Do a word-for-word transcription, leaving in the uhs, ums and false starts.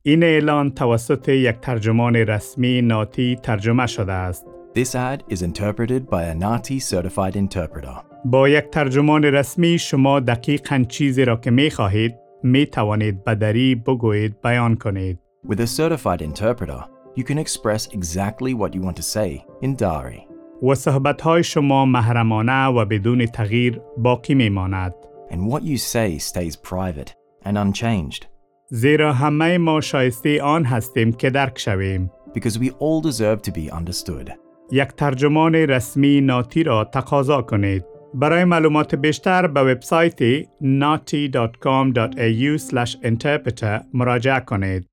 این اعلان توسط یک ترجمان رسمی ناتی ترجمه شده است. This ad is interpreted by a Nati certified interpreter. با یک ترجمان رسمی شما دقیقاً چیزی را که می خواهید می توانید به دری بگویید بیان کنید. With a certified interpreter, you can express exactly what you want to say in Dari. و صحبت‌های شما محرمانه و بدون تغییر باقی می‌ماند. And what you say stays private and unchanged. زیرا همه ما شایسته آن هستیم که درک شویم. Because we all deserve to be understood. یک ترجمان رسمی ناتی را تقاضا کنید. برای معلومات بیشتر به وبسایت nati dot com dot a u slash interpreter مراجعه کنید.